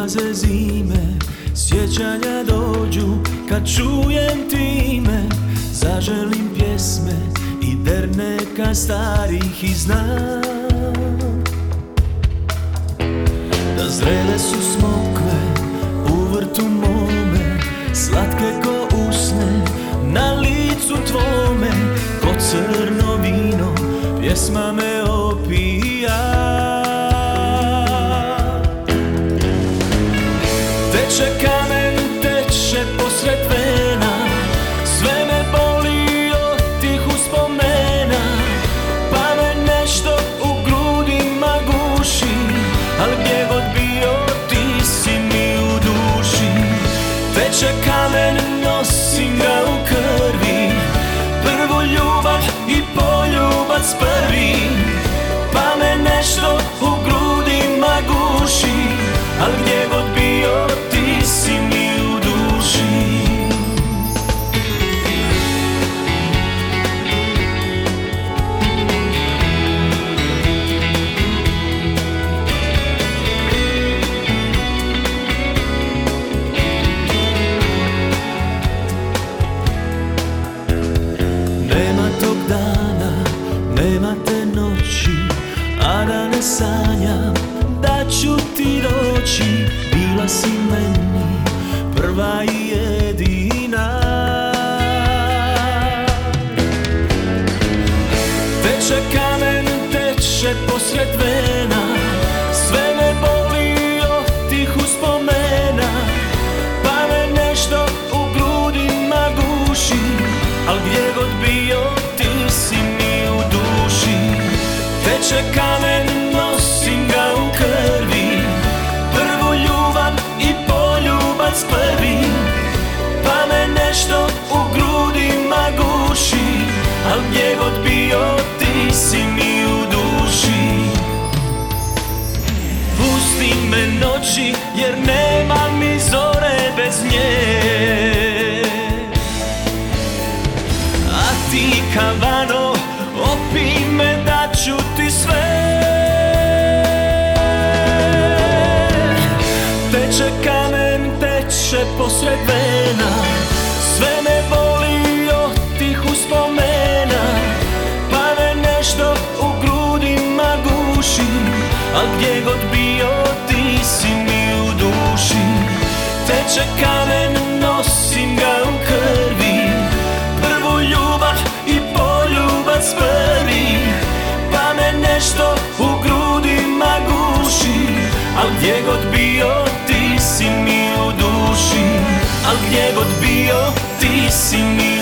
Dolaze zime, sjećanja dođu kad čujem ti ime. Zaželim pjesme i derneka starih i znam da zrele su smokve u vrtu mome, slatke ko usne na licu tvome. Ko crno vino pjesma me opija. Teče kamen, teče posred vena, sve me boli od tih uspomena. Pa me nešto u grudima guši, al gdje god bio ti si mi u duši. Teče kamen, nosim ga u krvi, prvu ljubav i poljubac prvi. Pa me nešto u grudima guši, al gdje god bio ti si mi u duši. Nema tog dana, nema te noći, a da ne sanjam da ću ti doći. Bila si meni prva i jedina. Teče kamen, teče posred vena, sve me boli od tih uspomena. Pa me nešto u grudima guši, al gdje god bio ti si mi u duši. Teče kamen, nosim ga u krvi, prvu ljubav i poljubac prvi. Pa me nešto u grudima guši, al gdje god bio ti si mi u duši. Pusti me noći jer nema mi zore bez nje, a ti kavano opij me da ću ti sve. Teče kamen, teče posred vena, sve me boli od tih uspomena. Pa me nešto u grudima guši, al gdje god bio ti si mi u duši. Teče kamen, nosim ga u krvi, prvu ljubav i poljubac prvi. Pa me nešto u grudima guši, al gdje god bio ti si mi u duši. Al gdje god bio ti si mi